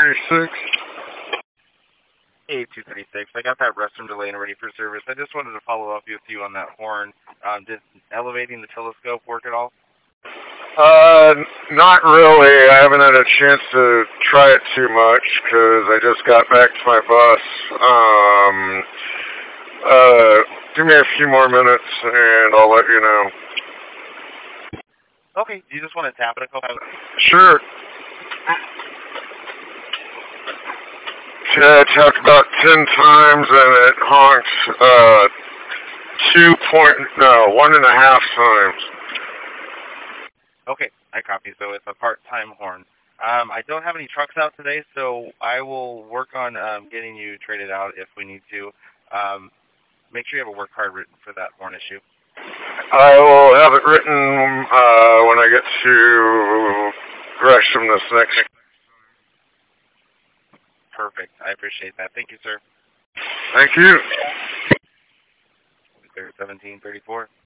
236. Hey, 236. I got that restroom delay and ready for service. I just wanted to follow up with you on that horn. Did elevating the telescope work at all? Not really. I haven't had a chance to try it too much because I just got back to my bus. Give me a few more minutes and I'll let you know. Okay. Do you just want to tap it a couple times? Sure. I tapped about 10 times and it honks 1.5 times. Okay, I copy. So it's a part-time horn. I don't have any trucks out today, so I will work on getting you traded out if we need to. Make sure you have a work card written for that horn issue. I will have it written when I get to Gresham this next. Perfect. I appreciate that. Thank you, sir. Thank you. 1734.